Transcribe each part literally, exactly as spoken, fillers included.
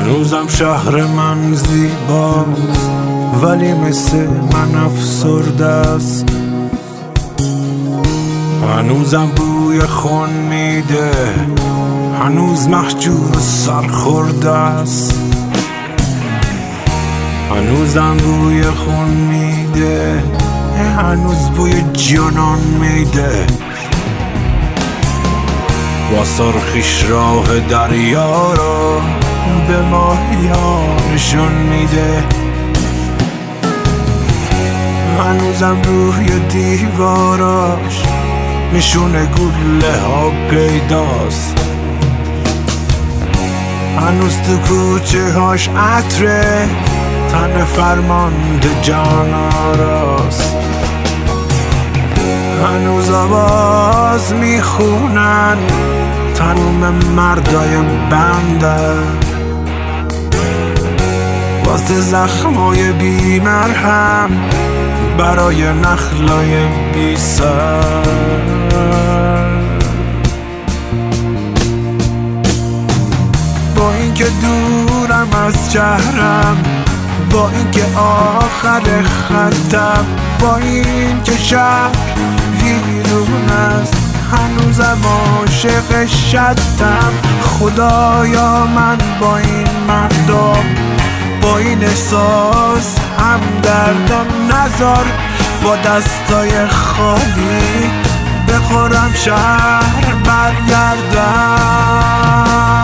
هنوزم شهر من زیباست ولی مثل من افسرده است. هنوزم بوی خون میده، هنوز محجور سرخورده است. هنوزم بوی خون میده، هنوز بوی جانان میده. با سرخیش راه دریا را به ماهیان نشون میده. هنوزم روی دیواراش نشون گله ها پیداست. هنوز تو کوچه هاش عطره تن فرمانده جان آراست. هنوز آواز میخونن تموم مردای بنده واسه زخمای بی مرهم برای نخلای بی سر. با اینکه دورم از شهرم، با اینکه آخر خطم، با اینکه شهر ویرون است، هنوزم عاشق شدم. خدایا من با این مردم، با این احساس هم دردم نذار با دستای خالی بخورم شهر برگردم.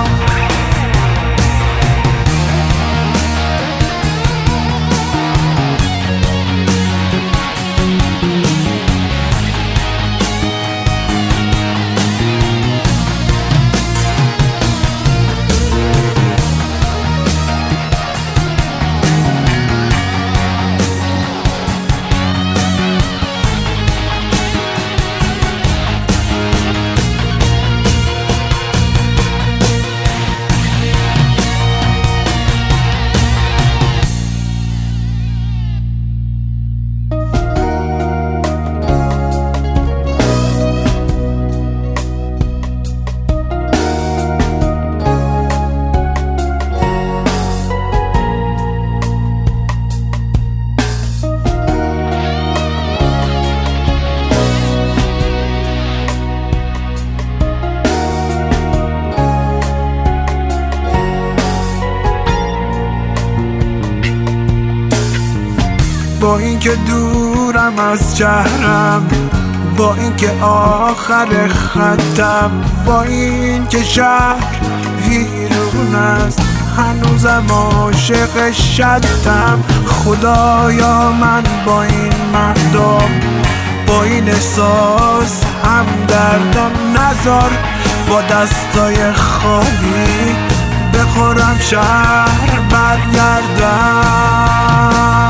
با اینکه دورم از شهرم، با اینکه آخر خطم، با اینکه شهر ویرون است، هنوزم عاشق شدم. خدایا من با این مردم، با این احساس هم دردم نذار با دستای خالی بخورم شهر برگردم.